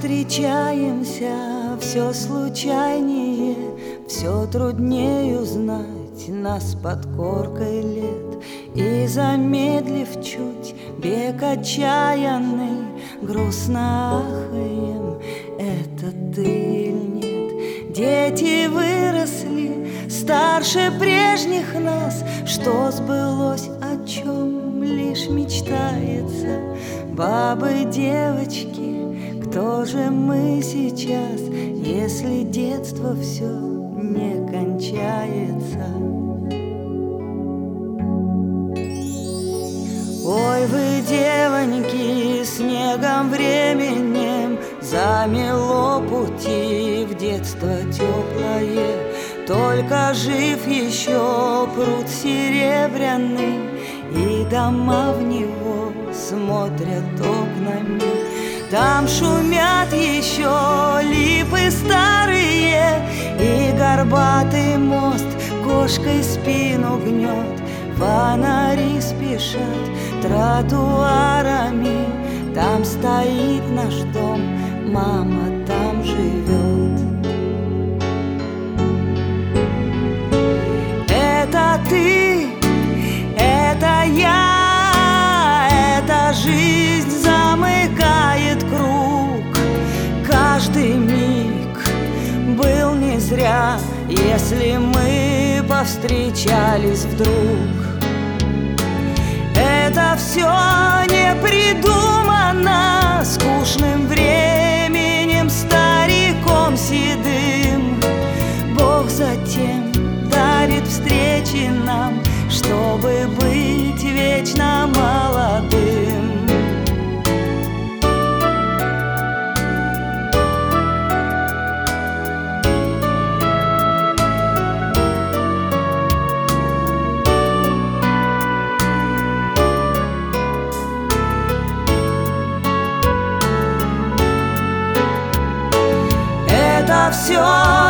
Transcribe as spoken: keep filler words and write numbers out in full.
встречаемся, все случайнее, все труднее узнать нас под коркой лет. И замедлив чуть бег отчаянный, грустно ахаем, это ты или нет? Дети выросли, старше прежних нас, что сбылось, о чем лишь мечтается. Бабы, девочки, кто же мы сейчас, если детство все не кончается? Ой, вы, девоньки, снегом временем замело пути в детство теплое. Только жив еще пруд серебряный, и дома в него смотрят окнами. Там шумят еще липы старые, и горбатый мост кошкой спину гнет. Фонари спешат тротуарами, там стоит наш дом, мама там живет. Это ты, это я, эта жизнь замыкает круг. Каждый миг был не зря, если мы повстречались вдруг. Это все не придумано скучным временем, стариком седым. Бог затем дарит встречи нам, чтобы быть вечно молодым. Это все